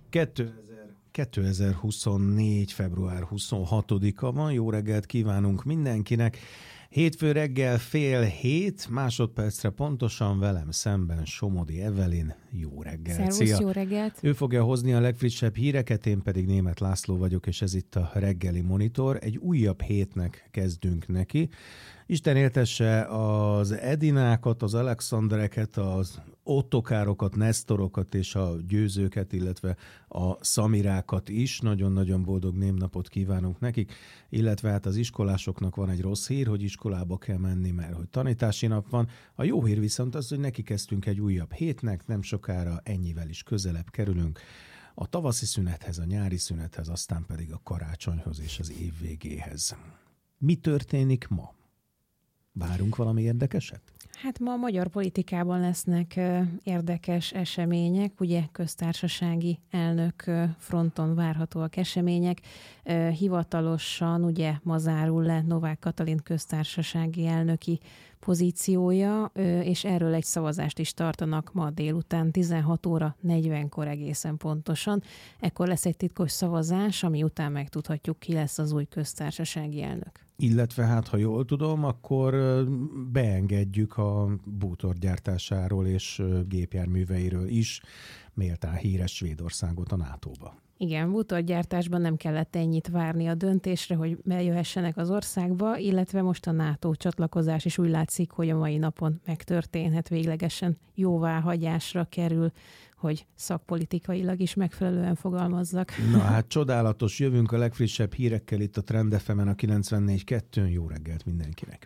2000 2024. február 26-a van. Jó reggelt kívánunk mindenkinek. Hétfő reggel 6:30, másodpercre pontosan velem szemben Somodi Evelyn. Jó reggelt. Szervusz, szia. Jó reggelt. Ő fogja hozni a legfrissebb híreket, én pedig Németh László vagyok, és ez itt a reggeli monitor. Egy újabb hétnek kezdünk neki. Isten éltesse az Edinákat, az Alexandereket, az Ottokárokat, Nesztorokat és a győzőket, illetve a Szamirákat is. Nagyon-nagyon boldog névnapot kívánunk nekik, illetve hát az iskolásoknak van egy rossz hír, hogy iskolába kell menni, mert hogy tanítási nap van. A jó hír viszont az, hogy neki kezdtünk egy újabb hétnek, nem sokára ennyivel is közelebb kerülünk a tavaszi szünethez, a nyári szünethez, aztán pedig a karácsonyhoz és az év végéhez. Mi történik ma? Várunk valami érdekeset? Hát ma a magyar politikában lesznek érdekes események, ugye köztársasági elnök fronton várhatóak események. Hivatalosan ugye ma zárul le Novák Katalin köztársasági elnöki pozíciója, és erről egy szavazást is tartanak ma délután 16 óra 40-kor egészen pontosan. Ekkor lesz egy titkos szavazás, ami után megtudhatjuk, ki lesz az új köztársasági elnök. Illetve hát, ha jól tudom, akkor beengedjük a bútorgyártásáról és gépjárműveiről is méltán híres Svédországot a NATO-ba. Igen, bútorgyártásban nem kellett ennyit várni a döntésre, hogy bejöhessenek az országba, illetve most a NATO csatlakozás is úgy látszik, hogy a mai napon megtörténhet, véglegesen jóváhagyásra kerül, hogy szakpolitikailag is megfelelően fogalmazzak. Na hát csodálatos, jövünk a legfrissebb hírekkel itt a Trend FM-en a 94.2-n. Jó reggelt mindenkinek!